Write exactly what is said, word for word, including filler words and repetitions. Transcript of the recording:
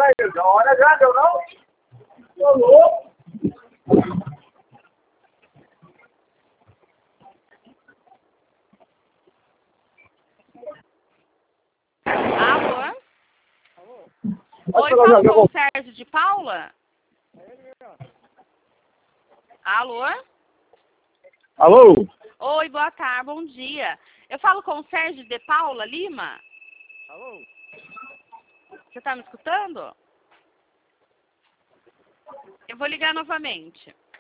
saiu. Da hora já, deu não? Tô louco. Alô? Oi, fala com o Sérgio de Paula? Alô? Alô? Oi, boa tarde, bom dia. Eu falo com o Sérgio de Paula Lima? Alô? Você tá me escutando? Eu vou ligar novamente.